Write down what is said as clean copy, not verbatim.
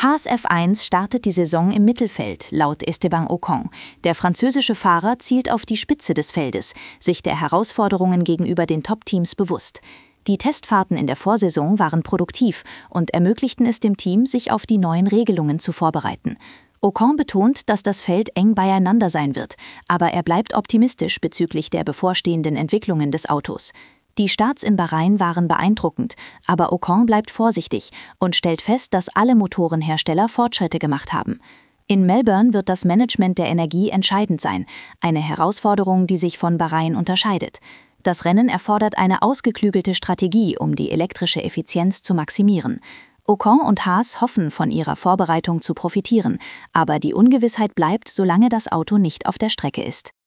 Haas F1 startet die Saison im Mittelfeld, laut Esteban Ocon. Der französische Fahrer zielt auf die Spitze des Feldes, sich der Herausforderungen gegenüber den Top-Teams bewusst. Die Testfahrten in der Vorsaison waren produktiv und ermöglichten es dem Team, sich auf die neuen Regelungen zu vorbereiten. Ocon betont, dass das Feld eng beieinander sein wird, aber er bleibt optimistisch bezüglich der bevorstehenden Entwicklungen des Autos. Die Starts in Bahrain waren beeindruckend, aber Ocon bleibt vorsichtig und stellt fest, dass alle Motorenhersteller Fortschritte gemacht haben. In Melbourne wird das Management der Energie entscheidend sein, eine Herausforderung, die sich von Bahrain unterscheidet. Das Rennen erfordert eine ausgeklügelte Strategie, um die elektrische Effizienz zu maximieren. Ocon und Haas hoffen, von ihrer Vorbereitung zu profitieren, aber die Ungewissheit bleibt, solange das Auto nicht auf der Strecke ist.